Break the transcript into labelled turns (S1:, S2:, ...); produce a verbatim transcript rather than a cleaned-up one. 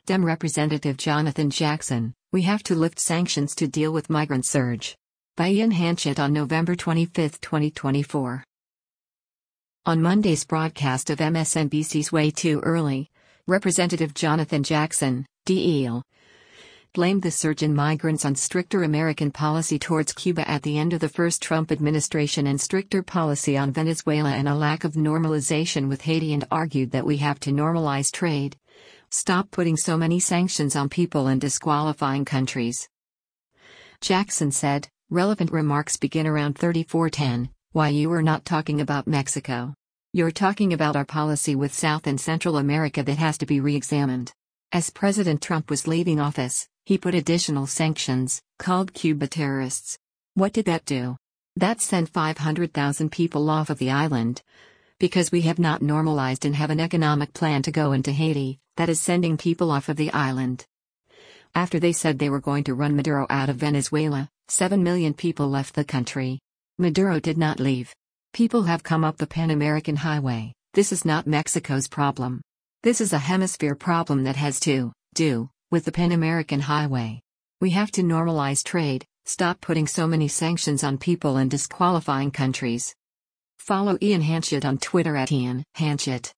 S1: Dem Representative Jonathan Jackson, "We have to lift sanctions to deal with migrant surge." By Ian Hanchett on November twenty-fifth, twenty twenty-four. On Monday's broadcast of M S N B C's Way Too Early, Representative Jonathan Jackson, D E L, blamed the surge in migrants on stricter American policy towards Cuba at the end of the first Trump administration and stricter policy on Venezuela and a lack of normalization with Haiti, and argued that we have to normalize trade. Stop putting so many sanctions on people and disqualifying countries. Jackson said, "Relevant remarks begin around thirty-four ten, why you are not talking about Mexico. You're talking about our policy with South and Central America that has to be re-examined." As President Trump was leaving office, he put additional sanctions, called Cuba terrorists. What did that do? That sent five hundred thousand people off of the island. Because we have not normalized and have an economic plan to go into Haiti, that is sending people off of the island. After they said they were going to run Maduro out of Venezuela, seven million people left the country. Maduro did not leave. People have come up the Pan American Highway. This is not Mexico's problem. This is a hemisphere problem that has to do with the Pan American Highway. We have to normalize trade, stop putting so many sanctions on people and disqualifying countries. Follow Ian Hanchett on Twitter at Ian Hanchett.